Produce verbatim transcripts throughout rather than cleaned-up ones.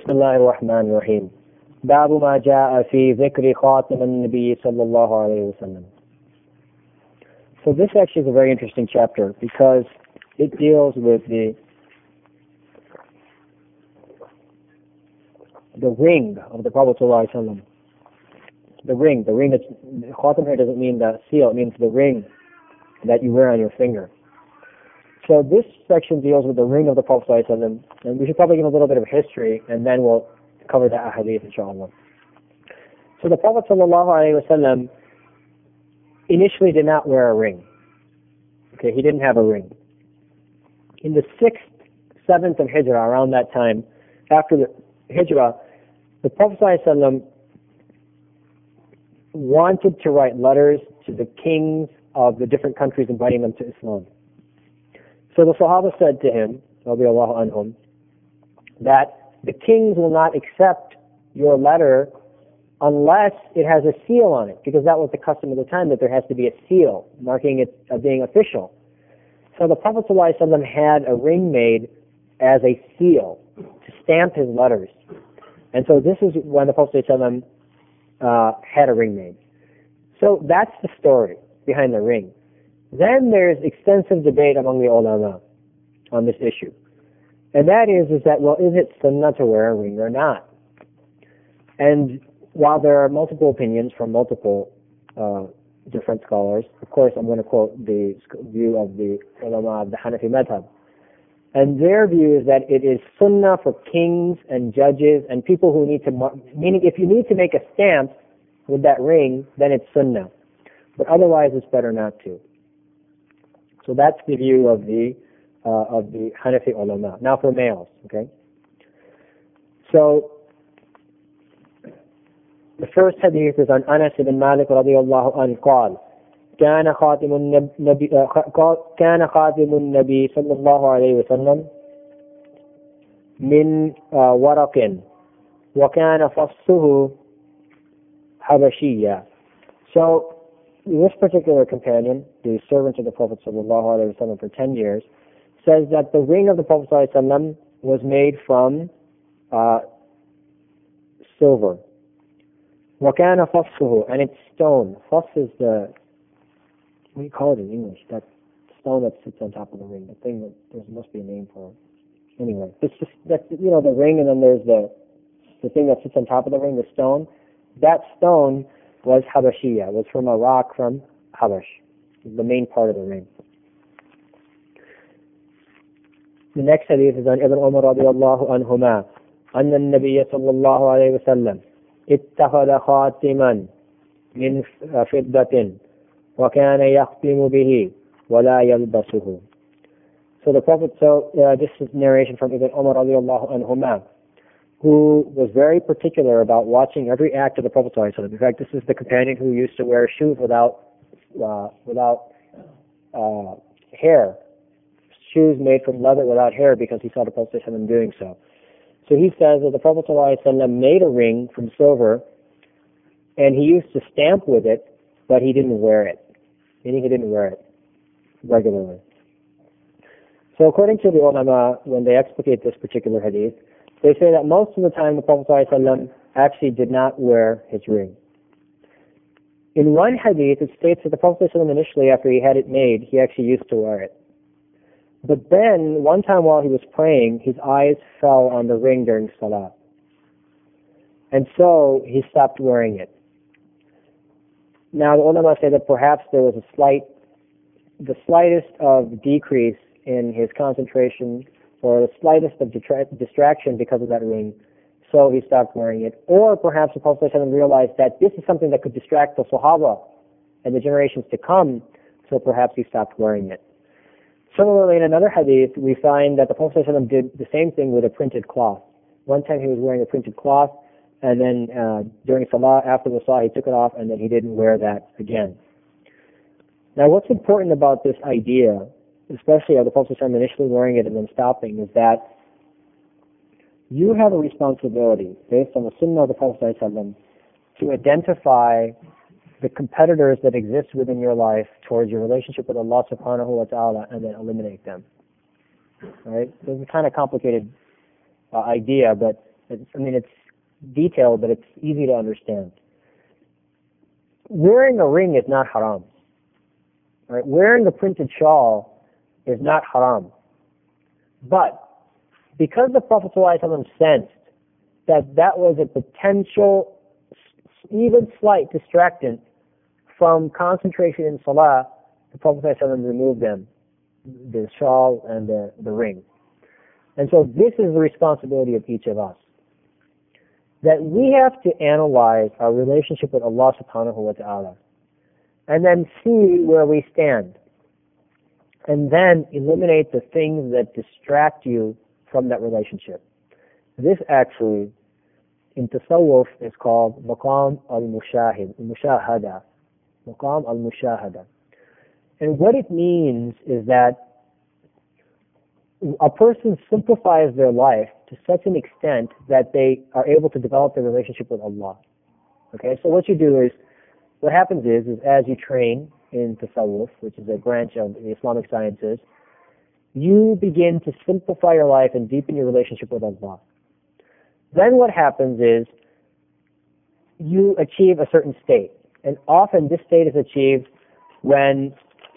بسم الله الرحمن الرحيم باب ما جاء في ذكر خاتم النبي صلى الله عليه وسلم. So this actually is a very interesting chapter because it deals with the the ring of the Prophet sallallahu alaihi wasallam. The ring, the ring that's khatam here doesn't mean the seal, it means the ring that you wear on your finger. So this section deals with the ring of the Prophet sallallahu alaihi wasallam, and we should probably give a little bit of history, and then we'll cover the ahadith, inshallah. So the Prophet sallallahu alaihi wasallam initially did not wear a ring. Okay, he didn't have a ring. In the sixth, seventh of Hijrah, around that time, after the Hijrah, the Prophet sallallahu alaihi wasallam wanted to write letters to the kings of the different countries inviting them to Islam. So the Sahaba said to him, radiallahu anhum, that the kings will not accept your letter unless it has a seal on it, because that was the custom of the time, that there has to be a seal marking it uh, being official. So the Prophet ﷺ had a ring made as a seal to stamp his letters. And so this is when the Prophet ﷺ uh, had a ring made. So that's the story behind the ring. Then there's extensive debate among the ulama on this issue. And that is, is that, well, is it sunnah to wear a ring or not? And while there are multiple opinions from multiple uh, different scholars, of course I'm going to quote the view of the ulama of the Hanafi madhab. And their view is that it is sunnah for kings and judges and people who need to, meaning if you need to make a stamp with that ring, then it's sunnah. But otherwise it's better not to. So that's the view of the uh, of the Hanafi ulama. Now for males, okay? So the first hadith is on Anas ibn Malik radiyallahu anhu قال كان خاتم النبي كان خاتم النبي صلى الله عليه وسلم من ورق وكان فصه حبشيا. So this particular companion, the servant of the Prophet ﷺ for ten years, says that the ring of the Prophet ﷺ was made from uh, silver. وَكَانَ فَصُّهُ, and it's stone. Fuss is the, what do you call it in English? That stone that sits on top of the ring. The thing that, there must be a name for it. Anyway, it's just, that's, you know, the ring, and then there's the, the thing that sits on top of the ring, the stone. That stone was Habashiyya, was from a rock from Habash, the main part of the ring. The next hadith is on Ibn Umar radiyallahu anhuma, أن النبي صلى الله عليه وسلم اتخذ خاتما من فضة وكان يختم به ولا يلبسه. So the Prophet, so uh, this is narration from Ibn Umar radiyallahu anhuma, who was very particular about watching every act of the Prophet ﷺ. In fact, this is the companion who used to wear shoes without uh, without uh, hair, shoes made from leather without hair, because he saw the Prophet ﷺ doing so. So he says that the Prophet ﷺ made a ring from silver, and he used to stamp with it, but he didn't wear it. Meaning he didn't wear it regularly. So according to the ulama, when they explicate this particular hadith, they say that most of the time the Prophet ﷺ actually did not wear his ring. In one hadith, it states that the Prophet ﷺ initially, after he had it made, he actually used to wear it. But then, one time while he was praying, his eyes fell on the ring during salah. And so, he stopped wearing it. Now, the ulama say that perhaps there was a slight, the slightest of decrease in his concentration, or the slightest of distraction because of that ring, so he stopped wearing it. Or perhaps the Prophet ﷺ realized that this is something that could distract the Sahaba and the generations to come, so perhaps he stopped wearing it. Similarly, in another hadith, we find that the Prophet ﷺ did the same thing with a printed cloth. One time he was wearing a printed cloth, and then uh, during Salah, after the Salah, he took it off, and then he didn't wear that again. Now, what's important about this idea, especially of the Prophet ﷺ initially wearing it and then stopping, is that you have a responsibility, based on the Sunnah of the Prophet ﷺ, to identify the competitors that exist within your life towards your relationship with Allah subhanahu wa ta'ala, and then eliminate them. Right? So it's a kind of complicated uh, idea, but It's, I mean, it's detailed, but it's easy to understand. Wearing a ring is not haram. Right? Wearing a printed shawl is not haram. But because the Prophet ﷺ sensed that that was a potential, even slight distractant from concentration in salah, the Prophet ﷺ removed them, the shawl and the, the ring. And so this is the responsibility of each of us. That we have to analyze our relationship with Allah subhanahu wa ta'ala and then see where we stand. And then eliminate the things that distract you from that relationship. This actually, in Tasawwuf, is called Maqam al-Mushahid, Mushahada. Maqam al-Mushahada. And what it means is that a person simplifies their life to such an extent that they are able to develop their relationship with Allah. Okay, so what you do is, what happens is, is as you train in Tasawwuf, which is a branch of the Islamic sciences, you begin to simplify your life and deepen your relationship with Allah. Then what happens is, you achieve a certain state. And often this state is achieved when,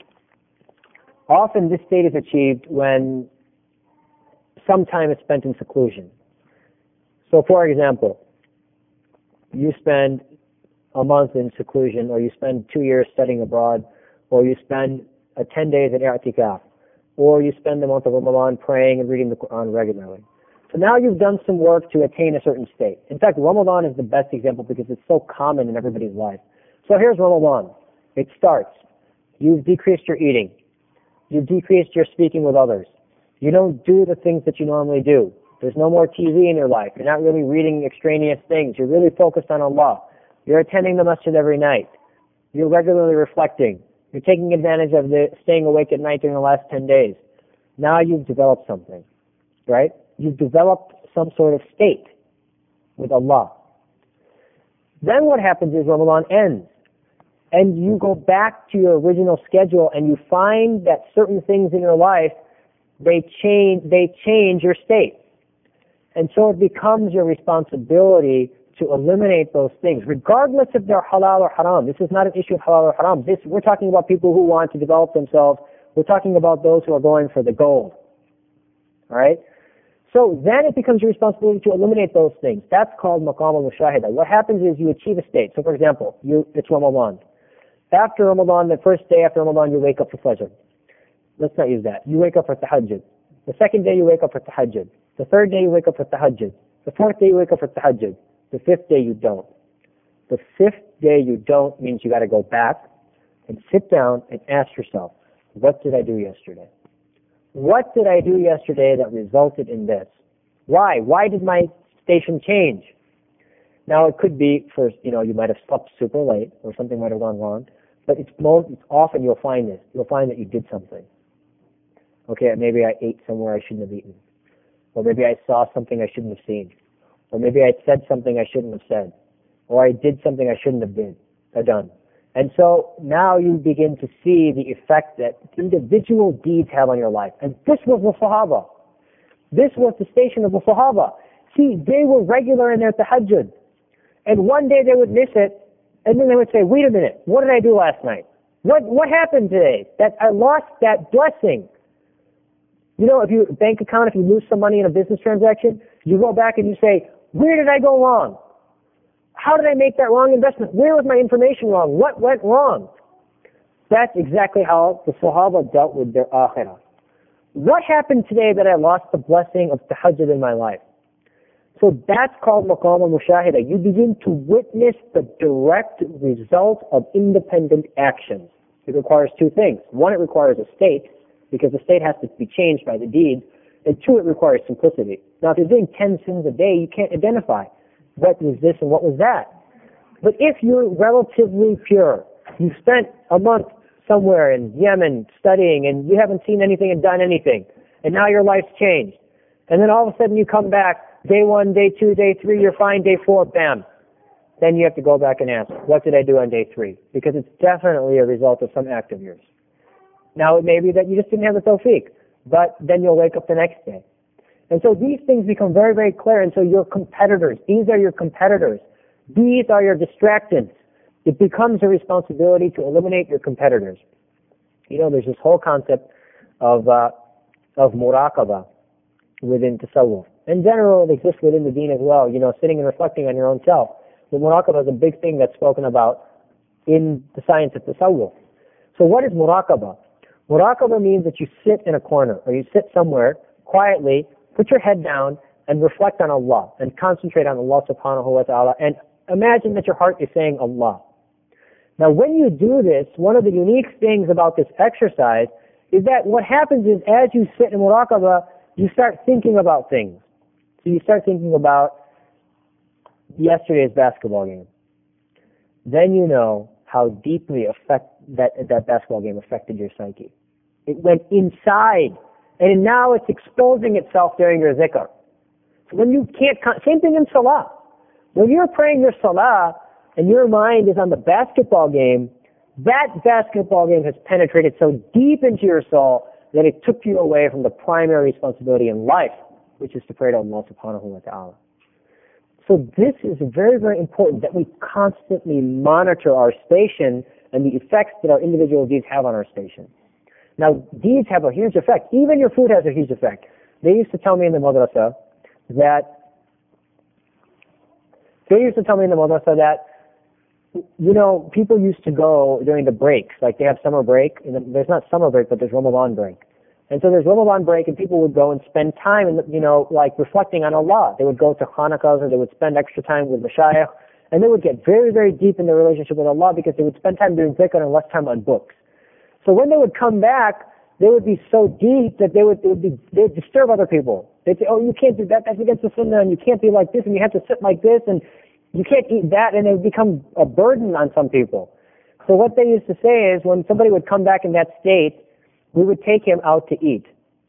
often this state is achieved when some time is spent in seclusion. So for example, you spend a month in seclusion, or you spend two years studying abroad, or you spend uh, ten days in i'tikaf, or you spend the month of Ramadan praying and reading the Quran regularly. So now you've done some work to attain a certain state. In fact, Ramadan is the best example because it's so common in everybody's life. So here's Ramadan. It starts. You've decreased your eating. You've decreased your speaking with others. You don't do the things that you normally do. There's no more T V in your life. You're not really reading extraneous things. You're really focused on Allah. You're attending the masjid every night. You're regularly reflecting. You're taking advantage of the staying awake at night during the last ten days. Now you've developed something, right? You've developed some sort of state with Allah. Then what happens is Ramadan ends, and you go back to your original schedule, and you find that certain things in your life, they change, they change your state. And so it becomes your responsibility to eliminate those things, regardless if they're halal or haram. This is not an issue of halal or haram. This, we're talking about people who want to develop themselves. We're talking about those who are going for the gold. All right? So then it becomes your responsibility to eliminate those things. That's called maqam al-mushahida. What happens is you achieve a state. So for example, you, it's Ramadan. After Ramadan, the first day after Ramadan, you wake up for Fajr. Let's not use that. You wake up for Tahajjud. The second day you wake up for Tahajjud. The third day you wake up for Tahajjud. The fourth day you wake up for Tahajjud. The fifth day you don't. The fifth day you don't means you got to go back and sit down and ask yourself, what did I do yesterday? What did I do yesterday that resulted in this? Why? Why did my station change? Now it could be for, you know, you might have slept super late or something might have gone wrong, but it's most, it's often you'll find this. You'll find that you did something. Okay, maybe I ate somewhere I shouldn't have eaten. Or maybe I saw something I shouldn't have seen. Or maybe I said something I shouldn't have said. Or I did something I shouldn't have been, uh, done. And so now you begin to see the effect that individual deeds have on your life. And this was the Sahaba. This was the station of the Sahaba. See, they were regular in their tahajjud. And one day they would miss it, and then they would say, wait a minute, what did I do last night? What what happened today? That I lost that blessing. You know, if you bank account, if you lose some money in a business transaction, you go back and you say, where did I go wrong? How did I make that wrong investment? Where was my information wrong? What went wrong? That's exactly how the Sahaba dealt with their akhirah. What happened today that I lost the blessing of tahajjud in my life? So that's called maqam al-mushahida. You begin to witness the direct result of independent actions. It requires two things. One, it requires a state, because the state has to be changed by the deed. And two, it requires simplicity. Now, if you're doing ten sins a day, you can't identify what was this and what was that. But if you're relatively pure, you've spent a month somewhere in Yemen studying and you haven't seen anything and done anything, and now your life's changed, and then all of a sudden you come back, day one, day two, day three, you're fine, day four, bam. Then you have to go back and ask, what did I do on day three? Because it's definitely a result of some act of yours. Now, it may be that you just didn't have the tawfiq, but then you'll wake up the next day. And so these things become very, very clear. And so your competitors, these are your competitors. These are your distractants. It becomes a responsibility to eliminate your competitors. You know, there's this whole concept of uh, of muraqabah within tasawwuf. In general, it exists within the deen as well, you know, sitting and reflecting on your own self. But muraqabah is a big thing that's spoken about in the science of tasawwuf. So what is muraqabah? Muraqabah means that you sit in a corner or you sit somewhere quietly, put your head down and reflect on Allah and concentrate on Allah subhanahu wa ta'ala and imagine that your heart is saying Allah. Now when you do this, one of the unique things about this exercise is that what happens is as you sit in muraqabah, you start thinking about things. So you start thinking about yesterday's basketball game. Then you know how deeply affect that, that basketball game affected your psyche. It went inside, and now it's exposing itself during your zikr. So when you can't, same thing in salah. When you're praying your salah, and your mind is on the basketball game, that basketball game has penetrated so deep into your soul that it took you away from the primary responsibility in life, which is to pray to Allah subhanahu wa ta'ala. So this is very, very important that we constantly monitor our station and the effects that our individual deeds have on our station. Now, deeds have a huge effect. Even your food has a huge effect. They used to tell me in the madrasa that, they used to tell me in the madrasa that, you know, people used to go during the breaks, like they have summer break, and there's not summer break, but there's Ramadan break. And so there's Ramadan break, and people would go and spend time, in, you know, like reflecting on Allah. They would go to Hanukkahs, or they would spend extra time with Mashayikh, and they would get very, very deep in their relationship with Allah because they would spend time doing zikr and less time on books. So when they would come back, they would be so deep that they would, they would be, they would disturb other people. They'd say, oh, you can't do that, that's against the sunnah, and you can't be like this, and you have to sit like this, and you can't eat that, and it would become a burden on some people. So what they used to say is when somebody would come back in that state, we would take him out to eat.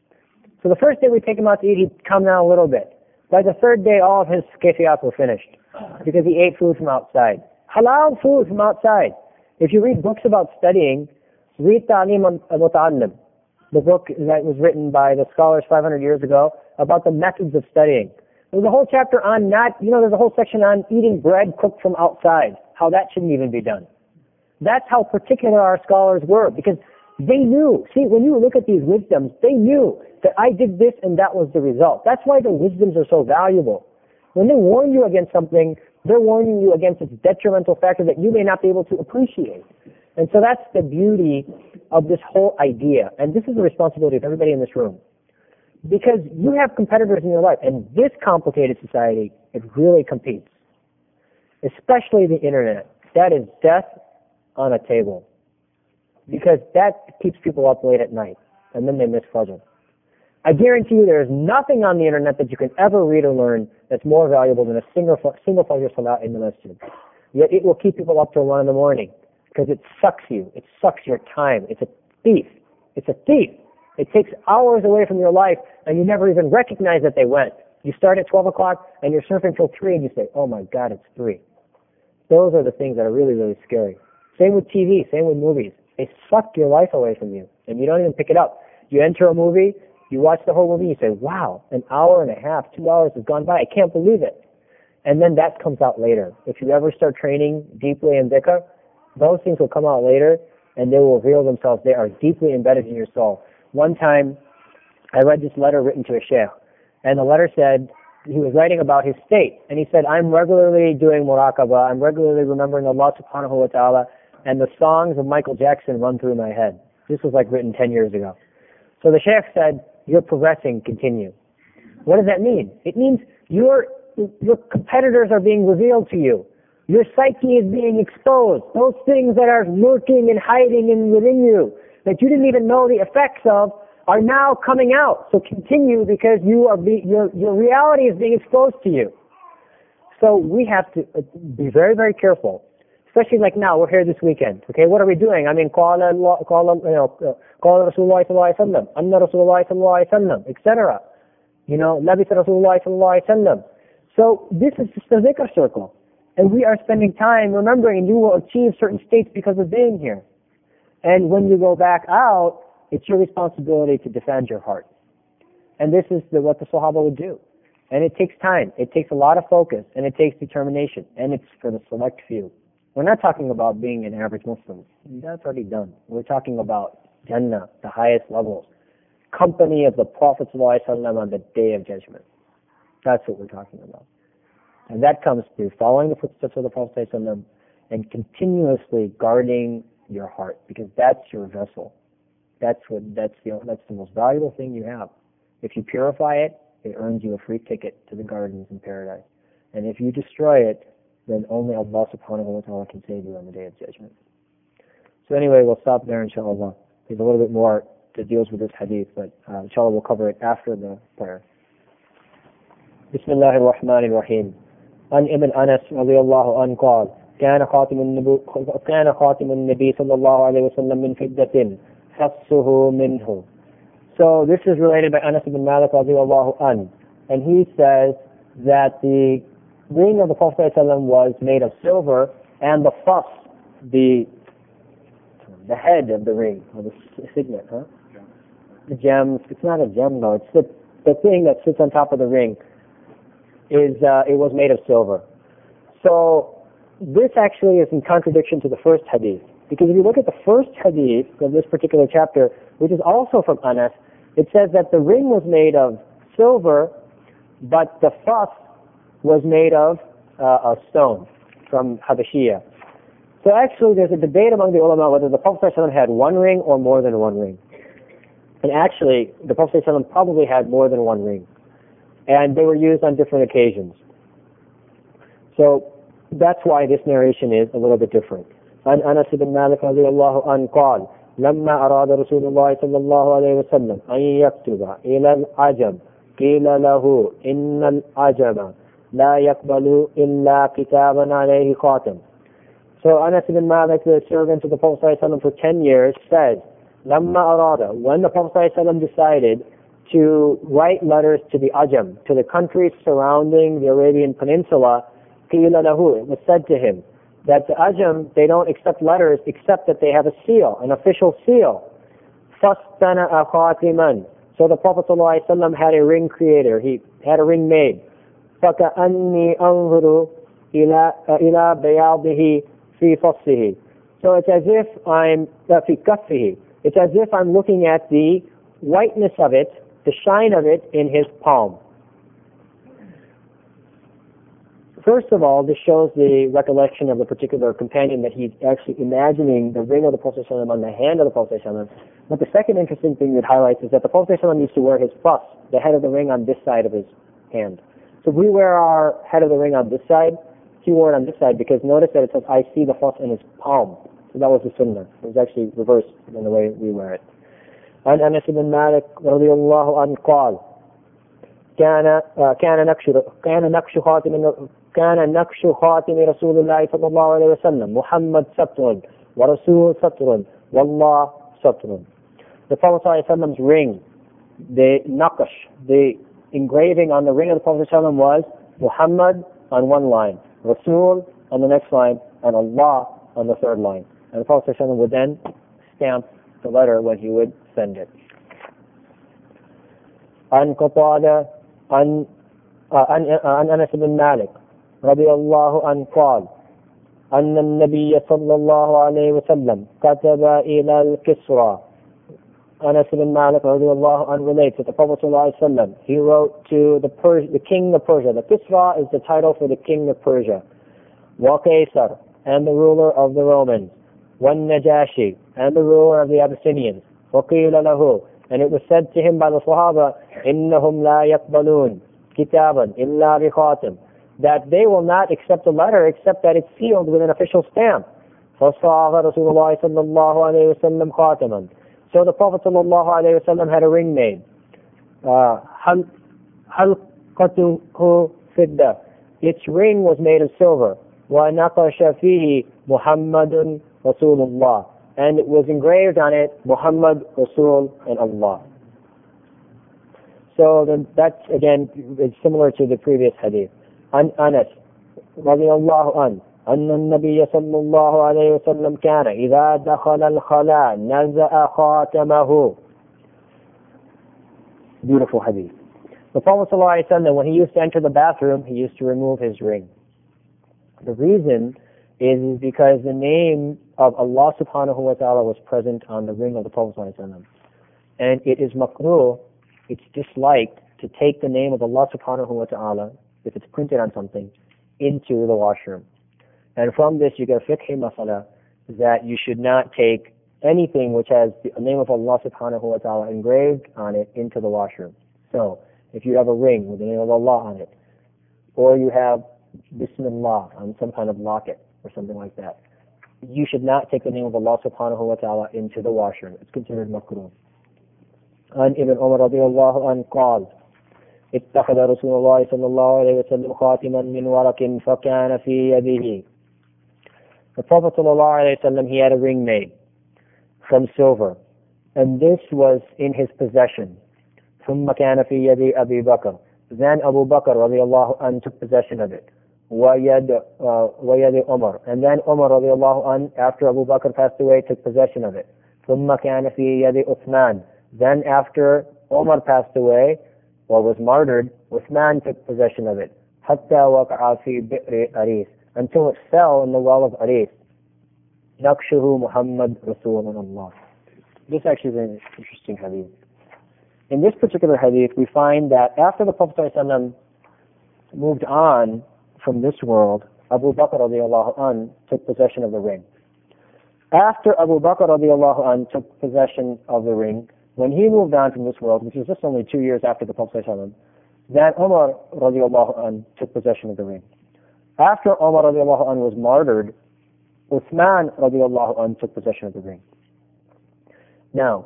So the first day we'd take him out to eat, he'd come down a little bit. By the third day, all of his kayfiyat were finished because he ate food from outside. Halal food from outside. If you read books about studying, read Ta'lim al-Muta'allim, the book that was written by the scholars five hundred years ago about the methods of studying. There's a whole chapter on not, you know, there's a whole section on eating bread cooked from outside, how that shouldn't even be done. That's how particular our scholars were, because they knew. See, when you look at these wisdoms, they knew that I did this and that was the result. That's why the wisdoms are so valuable. When they warn you against something, they're warning you against its detrimental factor that you may not be able to appreciate. And so that's the beauty of this whole idea. And this is the responsibility of everybody in this room. Because you have competitors in your life, and this complicated society, it really competes. Especially the internet. That is death on a table. Because that keeps people up late at night, and then they miss Fajr. I guarantee you there is nothing on the internet that you can ever read or learn that's more valuable than a single, single Fajr Salah in the masjid. Yet it will keep people up till one in the morning, because it sucks you. It sucks your time. It's a thief. It's a thief. It takes hours away from your life, and you never even recognize that they went. You start at twelve o'clock, and you're surfing till three, and you say, oh my God, it's three. Those are the things that are really, really scary. Same with T V, same with movies. They suck your life away from you, and you don't even pick it up. You enter a movie, you watch the whole movie, you say, wow, an hour and a half, two hours has gone by. I can't believe it. And then that comes out later. If you ever start training deeply in dhikr, those things will come out later, and they will reveal themselves. They are deeply embedded in your soul. One time, I read this letter written to a sheikh, and the letter said, he was writing about his state, and he said, I'm regularly doing muraqabah, I'm regularly remembering Allah subhanahu wa ta'ala, and the songs of Michael Jackson run through my head. This was like written ten years ago. So the sheikh said, you're progressing, continue. What does that mean? It means your, your competitors are being revealed to you. Your psyche is being exposed. Those things that are lurking and hiding in within you, that you didn't even know the effects of, are now coming out. So continue, because you are be, your, your reality is being exposed to you. So we have to be very, very careful. Especially like now, we're here this weekend. Okay, what are we doing? I mean, qala Allah, qala, you know, qala Rasulullah sallallahu alaihi wasallam, anna Rasulullah sallallahu alaihi wasallam, et cetera. You know, labisa Rasulullah sallallahu alaihi wasallam. So this is just a dhikr circle, and we are spending time remembering, and you will achieve certain states because of being here. And when you go back out, it's your responsibility to defend your heart. And this is the, what the Sahaba would do. And it takes time. It takes a lot of focus, and it takes determination. And it's for the select few. We're not talking about being an average Muslim. That's already done. We're talking about Jannah, the highest levels. Company of the Prophet ﷺ on the Day of Judgment. That's what we're talking about. And that comes through following the footsteps of the Prophet ﷺ and continuously guarding your heart, because that's your vessel. That's what that's the that's the most valuable thing you have. If you purify it, it earns you a free ticket to the gardens in paradise. And if you destroy it, then only Allah subhanahu wa ta'ala can save you on the Day of Judgment. So anyway, we'll stop there, inshallah. There's a little bit more that deals with this hadith, but uh, inshallah we'll cover it after the prayer. Bismillah ar-Rahman ar-Rahim. An Ibn Anas radiyallahu anhu قال كان خاتم النبي كان خاتم النبي صلى الله عليه وسلم من فضة فصه منه. So this is related by Anas ibn Malik radiyallahu anhu, and he says that the ring of the Prophet ﷺ was made of silver, and the fuss, the the head of the ring, or the signet, huh? The gems. It's not a gem though. It's the the thing that sits on top of the ring. Is uh, it was made of silver. So this actually is in contradiction to the first hadith, because if you look at the first hadith of this particular chapter, which is also from Anas, it says that the ring was made of silver, but the fuss was made of uh, a stone from Habashiyah. So actually there's a debate among the ulama whether the Prophet ﷺ had one ring or more than one ring. And actually, the Prophet ﷺ probably had more than one ring. And they were used on different occasions. So that's why this narration is a little bit different. عن أنس بن مالك رضي الله عنه قال لما أراد رسول الله صلى الله عليه وسلم أن يكتب إلى العجم قيل له إن العجم لا يقبل إلا كتابا عليه خاتم. So Anas ibn Malik, the servant of the Prophet ﷺ for ten years, said, لما أراد, when the Prophet ﷺ decided to write letters to the Ajam, to the countries surrounding the Arabian Peninsula, قيل له, it was said to him, that the Ajam, they don't accept letters except that they have a seal, an official seal. فَاسْتَنَأَ خَاتِمًا. So the Prophet ﷺ had a ring creator, he had a ring made. فَكَأَنِّي أَنْظُرُ إِلَى إِلَى بَيَاضِهِ فِي فَصِّهِ. So it's as if I'm, uh, فِي كَفِّهِ. It's as if I'm looking at the whiteness of it, the shine of it in his palm. First of all, this shows the recollection of the particular companion, that he's actually imagining the ring of the Prophet ﷺ on the hand of the Prophet ﷺ. But the second interesting thing it highlights is that the Prophet ﷺ used to wear his fuss, the head of the ring, on this side of his hand. So if we wear our head of the ring on this side, he wore it on this side, because notice that it says, I see the fuss in his palm. So that was the sunnah. It was actually reversed in the way we wear it. عن أنس بن مالك رضي الله عنه قال كان كان نقش كان نقش خاتم كان نقش خاتم رسول الله صلى الله عليه وسلم محمد ستر ورسول ستر والله ستر. The Prophet ﷺ's ring, the naqsh, the engraving on the ring of the Prophet ﷺ was Muhammad on one line, Rasul on the next line, and Allah on the third line. And the Prophet ﷺ would then stamp the letter when he would send it. عن قتادة عن عن أنس بن مالك رضي الله عنه قال أن النبي صلى الله عليه وسلم كتب إلى الكسرى. Anas ibn Malik رضي الله عنه relates that the Prophet صلى الله عليه وسلم, he wrote to the Pers- the king of Persia. The Kisra is the title for the king of Persia. وقيصر, and the ruler of the Romans. والنجاشي, and the ruler of the Abyssinians. وقيل له, and it was said to him by the Sahaba, إنهم لا يقبلون كتابا إلا بخاتم, that they will not accept a letter except that it's sealed with an official stamp. فصاغ رسول الله صلى الله عليه وسلم خاتما. So the Prophet صلى الله عليه وسلم had a ring made. حلقته فضة, its ring was made of silver. ونقش فيه محمد رسول الله, and it was engraved on it Muhammad, Rasul, and Allah. So then that's again it's similar to the previous hadith. عن أنس رضي الله عنه أن النبي صلى الله عليه وسلم كان إذا دخل الخلاء نزع خاتمه. Beautiful hadith. The Prophet ﷺ, when he used to enter the bathroom, he used to remove his ring. The reason is because the name of Allah subhanahu wa ta'ala was present on the ring of the Prophet ﷺ. And it is makruh, it's disliked to take the name of Allah subhanahu wa ta'ala, if it's printed on something, into the washroom. And from this you get a fiqhi masala that you should not take anything which has the name of Allah subhanahu wa ta'ala engraved on it into the washroom. So, if you have a ring with the name of Allah on it, or you have Bismillah on some kind of locket or something like that, you should not take the name of Allah subhanahu wa ta'ala into the washroom. It's considered makruh. عن ابن عمر رضي الله عنه قال اتخذ رسول الله صلى الله عليه وسلم خاتما من ورق فكان في يده. The Prophet صلى الله عليه وسلم, he had a ring made from silver, and this was in his possession. ثم كان في يد أبي بكر. Then Abu Bakr رضي الله عنه took possession of it. ويد uh, ويد Umar. And then Umar رضي الله عنه, after Abu Bakr passed away, took possession of it. ثم كان في يد Uthman. Then after Umar passed away, or was martyred, Uthman took possession of it. حتى وقع في بئر أريس. Until it fell in the well of Aris. نقشه محمد رسول الله. This actually is an interesting hadith. In this particular hadith, we find that after the Prophet ﷺ moved on from this world, Abu Bakr radiallahu anh took possession of the ring. After Abu Bakr radiallahu anh took possession of the ring, when he moved on from this world, which was just only two years after the Prophet ﷺ, then Umar radiallahu anh took possession of the ring. After Umar radiallahu anh was martyred, Uthman radiallahu anh took possession of the ring. Now,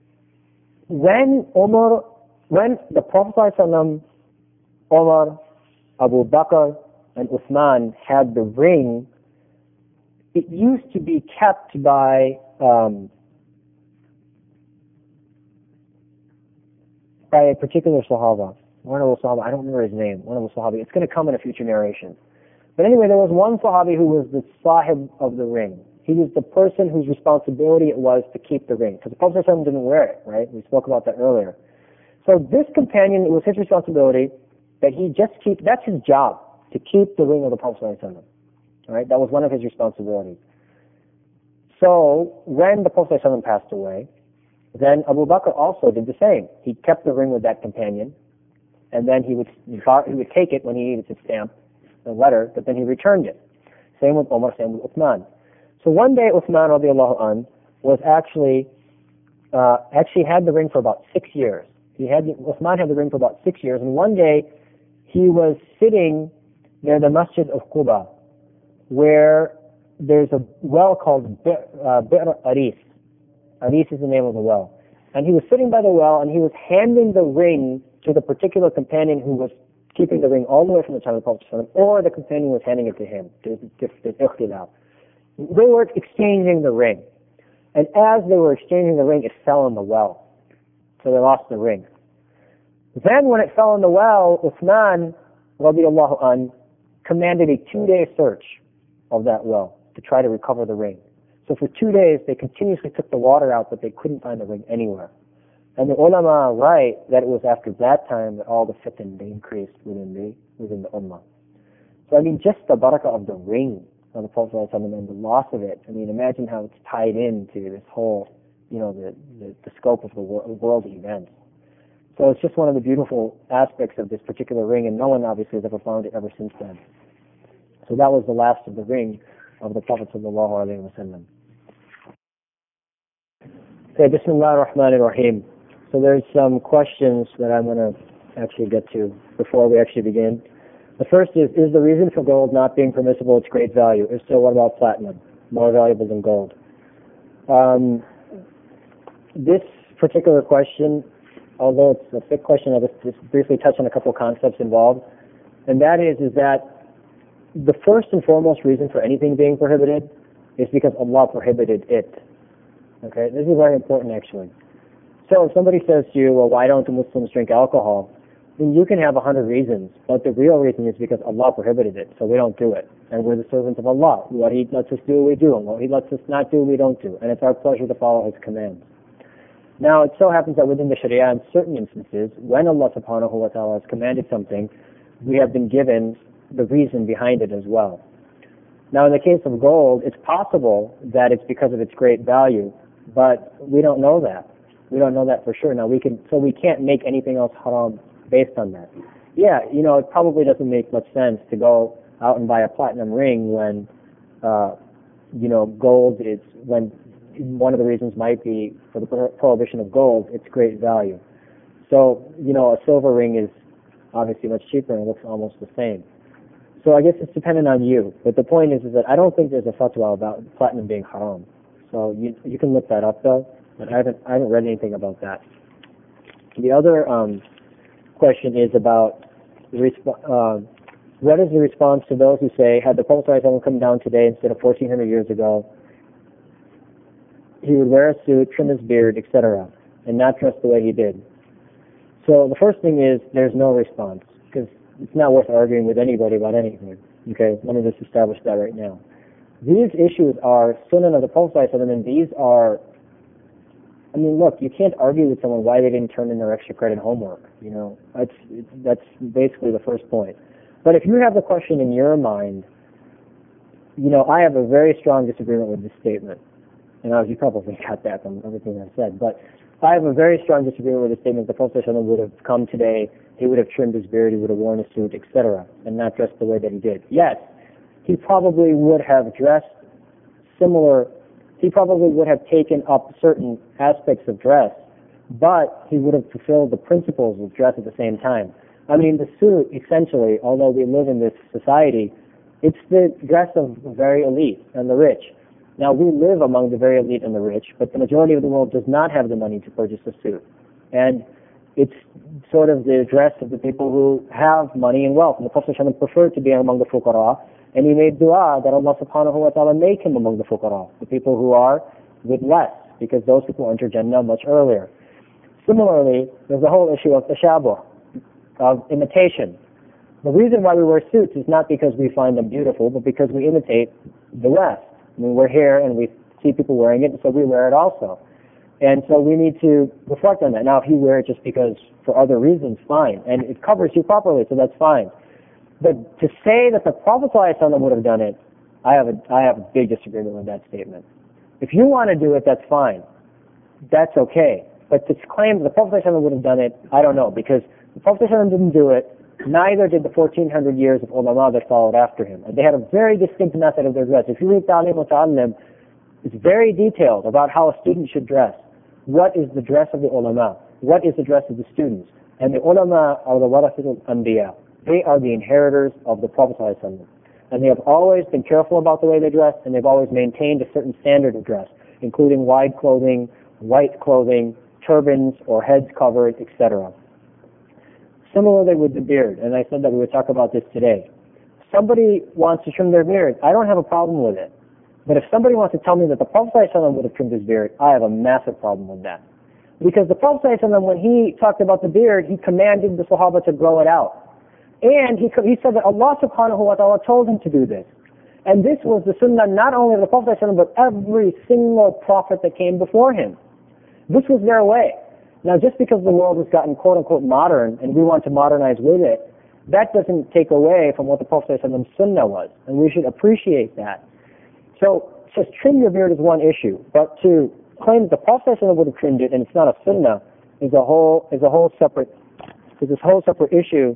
when Umar, when the Prophet ﷺ, Umar, Abu Bakr, and Uthman had the ring, it used to be kept by um, by a particular Sahaba, one of the Sahaba, I don't remember his name, one of the Sahabi. It's going to come in a future narration. But anyway, there was one Sahabi who was the Sahib of the ring. He was the person whose responsibility it was to keep the ring. Because the Prophet ﷺ didn't wear it, right? We spoke about that earlier. So this companion, it was his responsibility that he just keep, that's his job, to keep the ring of the Prophet ﷺ. All right? That was one of his responsibilities. So when the Prophet ﷺ passed away, then Abu Bakr also did the same. He kept the ring with that companion, and then he would, he would take it when he needed to stamp the letter, but then he returned it. Same with Umar, same with Uthman. So one day Uthman radiallahu anh was actually, uh, actually had the ring for about six years. He had, Uthman had the ring for about six years, and one day he was sitting near the Masjid of Quba, where there's a well called Bi'r Aris. Aris is the name of the well. And he was sitting by the well, and he was handing the ring to the particular companion who was keeping the ring all the way from the time of the Prophet, or the companion was handing it to him. There's ikhtilaf. They were exchanging the ring. And as they were exchanging the ring, it fell in the well. So they lost the ring. Then when it fell in the well, Uthman, radiallahu anh, commanded a two-day search of that well to try to recover the ring. So for two days, they continuously took the water out, but they couldn't find the ring anywhere. And the ulama write that it was after that time that all the fitan increased within the within the ummah. So I mean, just the barakah of the ring of the Prophet ﷺ and the loss of it. I mean, imagine how it's tied into this whole, you know, the the, the scope of the wor- world events. So it's just one of the beautiful aspects of this particular ring, and no one obviously has ever found it ever since then. So that was the last of the ring of the Prophet sallallahu alaihi wasallam. Okay, Bismillah ar-Rahman ar-Rahim. So there's some questions that I'm going to actually get to before we actually begin. The first is, is the reason for gold not being permissible its great value? If so, what about platinum? More valuable than gold? Um, this particular question, although it's a thick question, I'll just, just briefly touch on a couple of concepts involved. And that is, is that the first and foremost reason for anything being prohibited is because Allah prohibited it. Okay, this is very important actually. So if somebody says to you, well, why don't the Muslims drink alcohol? Then you can have a hundred reasons, but the real reason is because Allah prohibited it, so we don't do it. And we're the servants of Allah. What He lets us do, we do, and what He lets us not do, we don't do. And it's our pleasure to follow His commands. Now, it so happens that within the Sharia, in certain instances, when Allah subhanahu wa ta'ala has commanded something, we have been given the reason behind it as well. Now, in the case of gold, it's possible that it's because of its great value, but we don't know that. We don't know that for sure. Now, we can, so we can't make anything else haram based on that. Yeah, you know, it probably doesn't make much sense to go out and buy a platinum ring when, uh, you know, gold is, when one of the reasons might be for the prohibition of gold, its great value. So, you know, a silver ring is obviously much cheaper and looks almost the same. So I guess it's dependent on you. But the point is, is that I don't think there's a fatwa about platinum being haram. So you you can look that up though. But I haven't I haven't read anything about that. The other um, question is about the resp- uh, what is the response to those who say, had the Prophet ﷺ come down today instead of fourteen hundred years ago, he would wear a suit, trim his beard, et cetera, and not dress the way he did. So the first thing is there's no response, because it's not worth arguing with anybody about anything. Okay, let me just establish that right now. These issues are sunnah of the Prophet ﷺ, and these are, I mean, look, you can't argue with someone why they didn't turn in their extra credit homework. You know, that's that's basically the first point. But if you have the question in your mind, you know, I have a very strong disagreement with this statement. And you probably got that from everything I said. But I have a very strong disagreement with the statement that the Prophet ﷺ would have come today, he would have trimmed his beard, he would have worn a suit, et cetera, and not dressed the way that he did. Yes, he probably would have dressed similar, he probably would have taken up certain aspects of dress, but he would have fulfilled the principles of dress at the same time. I mean, the suit, essentially, although we live in this society, it's the dress of the very elite and the rich. Now, we live among the very elite and the rich, but the majority of the world does not have the money to purchase a suit. And it's sort of the dress of the people who have money and wealth. And the Prophet ﷺ preferred to be among the fuqara, and he made dua that Allah subhanahu wa ta'ala make him among the fuqara, the people who are with less, because those people enter Jannah much earlier. Similarly, there's the whole issue of tashabuh, of imitation. The reason why we wear suits is not because we find them beautiful, but because we imitate the West. I mean, we're here and we see people wearing it, and so we wear it also. And so we need to reflect on that. Now, if you wear it just because for other reasons, fine. And it covers you properly, so that's fine. But to say that the Prophet ﷺ would have done it, I have a, I have a big disagreement with that statement. If you want to do it, that's fine. That's okay. But to claim that the Prophet ﷺ would have done it, I don't know, because the Prophet ﷺ didn't do it, neither did the fourteen hundred years of ulama that followed after him. And they had a very distinct method of their dress. If you read Ta'lim wa Ta'allim, it's very detailed about how a student should dress. What is the dress of the ulama? What is the dress of the students? And the ulama are the warathatul anbiya. They are the inheritors of the Prophet ﷺ. And they have always been careful about the way they dress, and they've always maintained a certain standard of dress, including wide clothing, white clothing, turbans or heads covered, et cetera. Similarly with the beard, and I said that we would talk about this today. Somebody wants to trim their beard. I don't have a problem with it. But if somebody wants to tell me that the Prophet ﷺ would have trimmed his beard, I have a massive problem with that. Because the Prophet ﷺ, when he talked about the beard, he commanded the Sahaba to grow it out. And he, he said that Allah subhanahu wa ta'ala told him to do this. And this was the sunnah not only of the Prophet ﷺ, but every single prophet that came before him. This was their way. Now, just because the world has gotten quote-unquote modern and we want to modernize with it, that doesn't take away from what the Prophet ﷺ's sunnah was. And we should appreciate that. So, just trim your beard is one issue. But to claim that the Prophet ﷺ would have trimmed it and it's not a sunnah is a whole, is a whole separate, is this whole separate issue.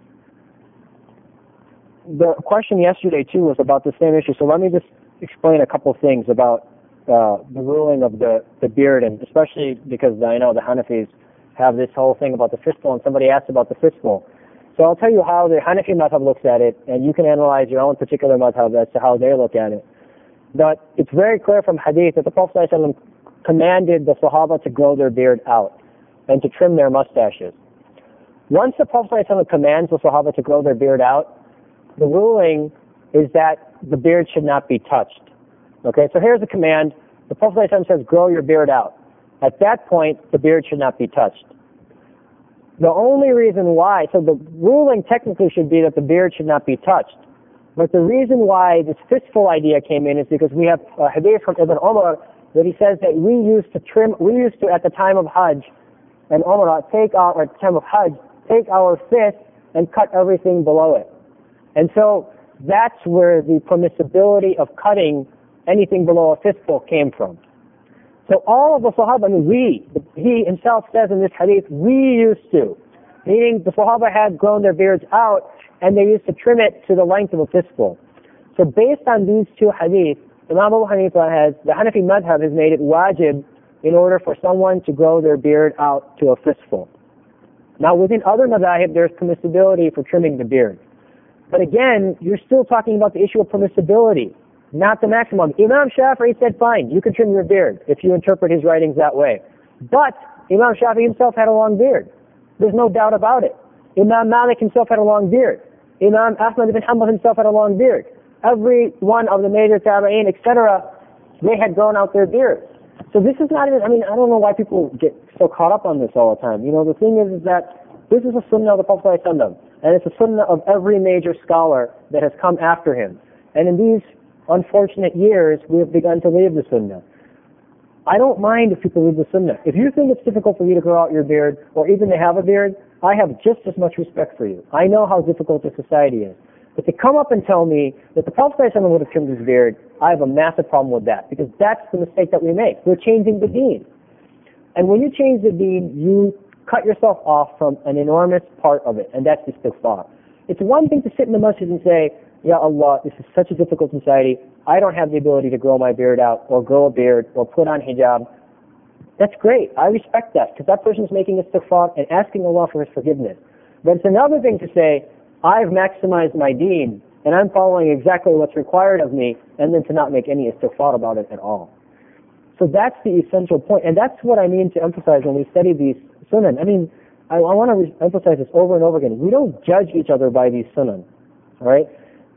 The question yesterday, too, was about the same issue. So let me just explain a couple things about Uh, the ruling of the, the beard, and especially because I know the Hanafis have this whole thing about the fistful, and somebody asked about the fistful. So I'll tell you how the Hanafi madhab looks at it, and you can analyze your own particular madhab as to how they look at it. But it's very clear from hadith that the Prophet ﷺ commanded the Sahaba to grow their beard out and to trim their mustaches. Once the Prophet ﷺ commands the Sahaba to grow their beard out, the ruling is that the beard should not be touched. Okay, so here's the command. The Prophet ﷺ says, grow your beard out. At that point, the beard should not be touched. The only reason why, so the ruling technically should be that the beard should not be touched. But the reason why this fistful idea came in is because we have a hadith from Ibn Umar that he says that we used to trim, we used to at the time of Hajj and Umrah, take our, or at the time of Hajj, take our fist and cut everything below it. And so that's where the permissibility of cutting anything below a fistful came from. So all of the Sahaba, I mean we, he himself says in this hadith, we used to, meaning the Sahaba had grown their beards out and they used to trim it to the length of a fistful. So based on these two hadiths, Imam Abu Hanifa has, the Hanafi madhab has made it wajib in order for someone to grow their beard out to a fistful. Now within other madhahib there's permissibility for trimming the beard. But again, you're still talking about the issue of permissibility, not the maximum. Imam Shafi'i said, fine, you can trim your beard if you interpret his writings that way. But Imam Shafi'i himself had a long beard. There's no doubt about it. Imam Malik himself had a long beard. Imam Ahmad ibn Hanbal himself had a long beard. Every one of the major tabi'in, et cetera, they had grown out their beards. So this is not even, I mean, I don't know why people get so caught up on this all the time. You know, the thing is, is that this is a sunnah of the Prophet ﷺ, and it's a sunnah of every major scholar that has come after him. And in these unfortunate years, we have begun to leave the sunnah. I don't mind if people leave the sunnah. If you think it's difficult for you to grow out your beard, or even to have a beard, I have just as much respect for you. I know how difficult this society is. But to come up and tell me that the Prophet ﷺ would have trimmed his beard, I have a massive problem with that, because that's the mistake that we make. We're changing the deen. And when you change the deen, you cut yourself off from an enormous part of it, and that's istighfar. It's one thing to sit in the masjid and say, Ya Allah, this is such a difficult society, I don't have the ability to grow my beard out, or grow a beard, or put on hijab. That's great. I respect that, because that person is making istighfar and asking Allah for his forgiveness. But it's another thing to say, I've maximized my deen, and I'm following exactly what's required of me, and then to not make any istighfar about it at all. So that's the essential point, and that's what I mean to emphasize when we study these sunan. I mean, I, I want to re- emphasize this over and over again. We don't judge each other by these sunan, all right?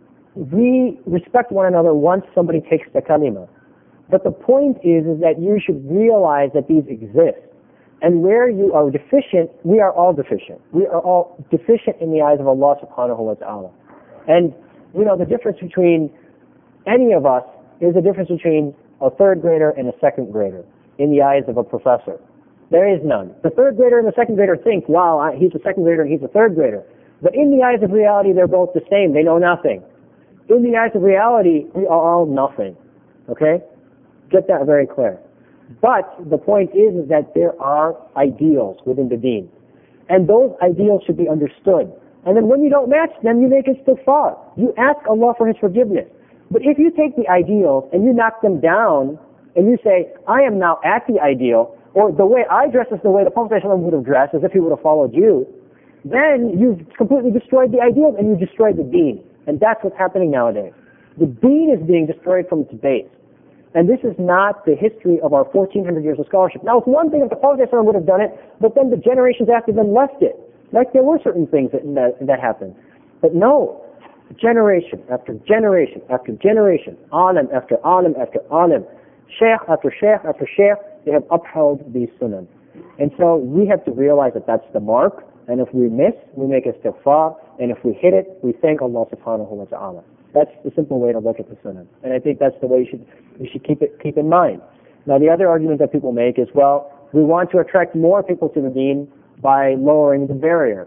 We respect one another once somebody takes the kalima. But the point is, is that you should realize that these exist. And where you are deficient, we are all deficient. We are all deficient in the eyes of Allah subhanahu wa ta'ala. And, you know, the difference between any of us is the difference between a third grader and a second grader in the eyes of a professor. There is none. The third grader and the second grader think, wow, I, he's a second grader and he's a third grader. But in the eyes of reality, they're both the same. They know nothing. In the eyes of reality, we are all nothing. Okay? Get that very clear. But the point is, is that there are ideals within the deen. And those ideals should be understood. And then when you don't match them, you make istighfar. You ask Allah for his forgiveness. But if you take the ideals and you knock them down, and you say, I am now at the ideal, or the way I dress is the way the Prophet ﷺ would have dressed, as if he would have followed you, then you've completely destroyed the ideals and you've destroyed the deen. And that's what's happening nowadays. The deen is being destroyed from its base. And this is not the history of our fourteen hundred years of scholarship. Now, it's one thing if the Prophet ﷺ would have done it, but then the generations after them left it. Like there were certain things that, that, that happened. But no, generation after generation after generation, alim after alim after alim, sheikh after sheikh after sheikh, they have upheld these sunnah. And so we have to realize that that's the mark, and if we miss, we make istighfar, and if we hit it, we thank Allah subhanahu wa ta'ala. That's the simple way to look at the sunnah. And I think that's the way you should, you should keep it, keep in mind. Now the other argument that people make is, well, we want to attract more people to the deen by lowering the barrier.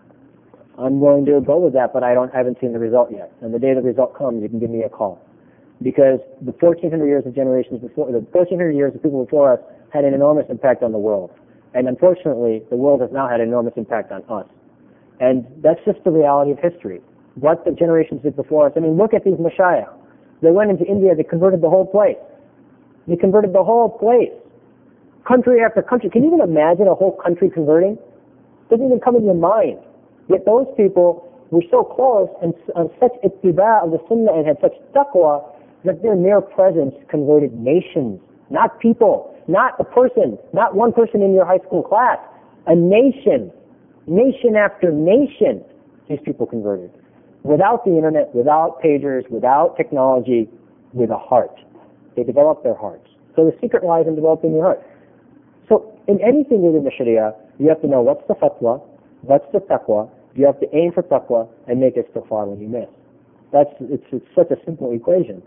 I'm willing to go with that, but I don't, I haven't seen the result yet. And the day the result comes, you can give me a call. Because the fourteen hundred years of generations before, the fourteen hundred years of people before us had an enormous impact on the world. And unfortunately, the world has now had an enormous impact on us. And that's just the reality of history. What the generations did before us. I mean, look at these mashayikh. They went into India, they converted the whole place. They converted the whole place. Country after country. Can you even imagine a whole country converting? Doesn't even come in your mind. Yet those people were so close and on such ittiba of the sunnah and had such taqwa that their mere presence converted nations. Not people, not a person, not one person in your high school class. A nation. Nation after nation, these people converted. Without the internet, without pagers, without technology, with a heart. They developed their hearts. So the secret lies in developing your heart. So in anything within the Sharia, you have to know what's the fatwa, what's the taqwa, you have to aim for taqwa and make istighfar when you miss. That's, it's, it's such a simple equation.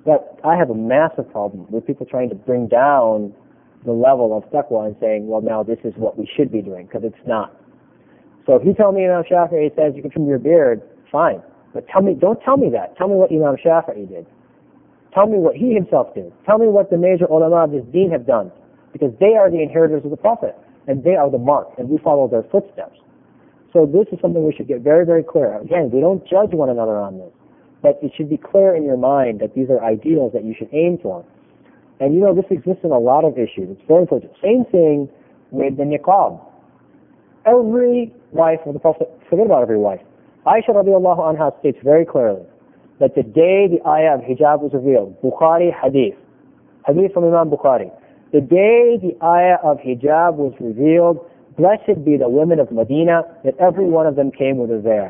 But I have a massive problem with people trying to bring down the level of taqwa and saying, well, now this is what we should be doing, because it's not. So if you tell me Imam Shafi'i says you can trim your beard, fine. But tell me, don't tell me that. Tell me what Imam Shafi'i did. Tell me what he himself did. Tell me what the major ulama of this deen have done. Because they are the inheritors of the Prophet. And they are the mark. And we follow their footsteps. So this is something we should get very, very clear. Again, we don't judge one another on this. But it should be clear in your mind that these are ideals that you should aim for. And you know, this exists in a lot of issues. It's very important. Same thing with the niqab. Every wife of the Prophet, forget about every wife. Aisha radiallahu anha states very clearly that the day the ayah of hijab was revealed, Bukhari hadith, hadith from Imam Bukhari, the day the ayah of hijab was revealed, blessed be the women of Medina, that every one of them came with a veil.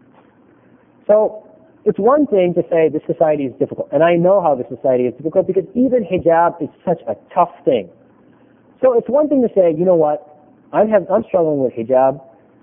So, it's one thing to say this society is difficult, and I know how this society is difficult because even hijab is such a tough thing. So it's one thing to say, you know what, I'm, have, I'm struggling with hijab,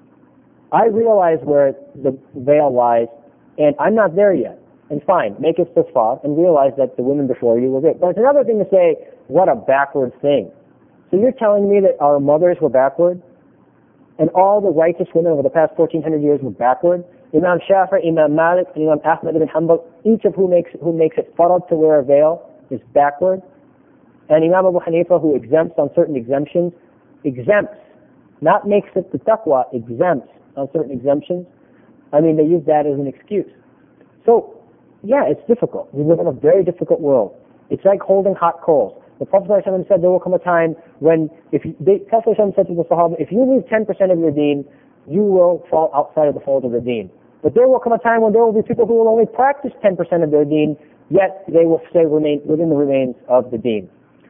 I realize where the veil lies, and I'm not there yet. And fine, make it istighfar and realize that the women before you were there. But it's another thing to say, what a backward thing. So you're telling me that our mothers were backward? And all the righteous women over the past fourteen hundred years were backward? Imam Shafi'i, Imam Malik, and Imam Ahmad ibn Hanbal, each of who makes, who makes it farad to wear a veil is backward. And Imam Abu Hanifa, who exempts on certain exemptions, exempts, not makes it the taqwa, exempts on certain exemptions. I mean, they use that as an excuse. So, yeah, it's difficult. We live in a very difficult world. It's like holding hot coals. The Prophet ﷺ said there will come a time when, if you, the Prophet ﷺ said to the Sahaba, if you lose ten percent of your deen, you will fall outside of the fold of the deen. But there will come a time when there will be people who will only practice ten percent of their deen, yet they will stay remain within the remains of the deen.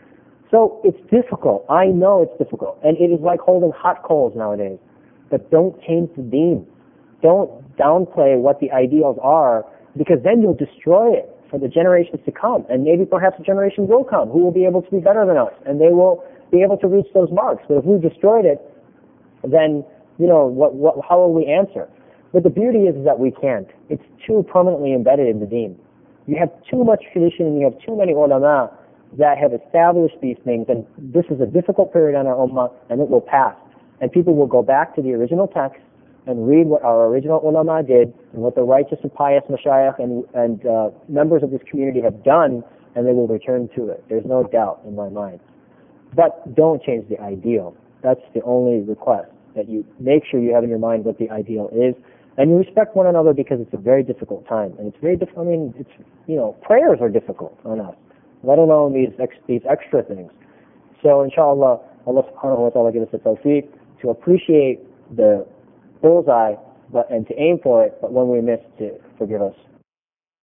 So it's difficult. I know it's difficult. And it is like holding hot coals nowadays. But don't change the deen. Don't downplay what the ideals are, because then you'll destroy it for the generations to come. And maybe perhaps a generation will come who will be able to be better than us, and they will be able to reach those marks. But if we destroyed it, then, you know, what, what, how will we answer? But the beauty is, is that we can't. It's too permanently embedded in the deen. You have too much tradition and you have too many ulama that have established these things, and this is a difficult period on our ummah, and it will pass. And people will go back to the original text and read what our original ulama did and what the righteous and pious mashayikh and, and uh, members of this community have done, and they will return to it. There's no doubt in my mind. But don't change the ideal. That's the only request, that you make sure you have in your mind what the ideal is, and you respect one another, because it's a very difficult time. And it's very difficult. I mean, it's, you know, prayers are difficult on us, let alone these ex these extra things. So inshallah, Allah subhanahu wa ta'ala give us the tawfiq to appreciate the bullseye, but, and to aim for it, but when we miss, to forgive us.